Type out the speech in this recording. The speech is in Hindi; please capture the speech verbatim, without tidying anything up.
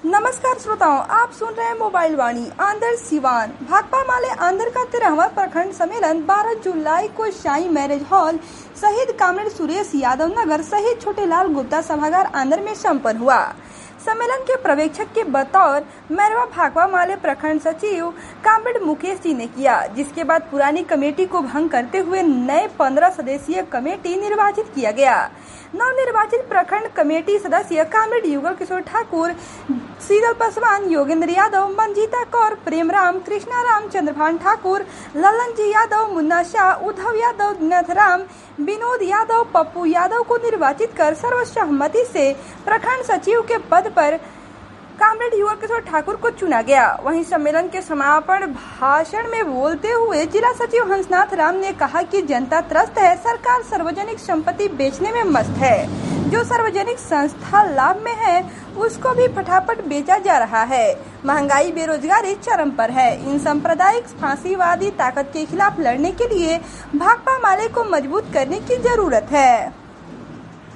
नमस्कार श्रोताओं, आप सुन रहे हैं मोबाइल वाणी आंध्र सिवान। भाकपा माले आंध्र का तेरहवां प्रखंड सम्मेलन बारह जुलाई को शाही मैरिज हॉल शहीद कामरेड सुरेश यादव नगर शहीद छोटेलाल गुप्ता सभागार आंध्र में संपन्न हुआ। सम्मेलन के पर्यवेक्षक के बतौर मैरवा भाकपा माले प्रखंड सचिव कामरेड मुकेश जी ने किया, जिसके बाद पुरानी कमेटी को भंग करते हुए नए पंद्रह सदस्यीय कमेटी निर्वाचित किया गया। नवनिर्वाचित प्रखंड कमेटी सदस्य कामरेड युगल किशोर ठाकुर, शीतल पासवान, योगेंद्र यादव, मंजीता कौर, प्रेमराम, कृष्णाराम, चंद्रभान ठाकुर, ललन जी यादव, मुन्ना शाह, उद्धव यादव, नथराम, विनोद यादव, पप्पू यादव को निर्वाचित कर सर्वसम्मति से प्रखंड सचिव के पद पर कामरेड युगल किशोर ठाकुर को चुना गया। वहीं सम्मेलन के समापन भाषण में बोलते हुए जिला सचिव हंसनाथ राम ने कहा कि जनता त्रस्त है, सरकार सार्वजनिक संपत्ति बेचने में मस्त है। जो सार्वजनिक संस्था लाभ में है उसको भी फटाफट बेचा जा रहा है। महंगाई, बेरोजगारी चरम पर है। इन सांप्रदायिक फांसीवादी ताकत के खिलाफ लड़ने के लिए भाकपा माले को मजबूत करने की जरूरत है।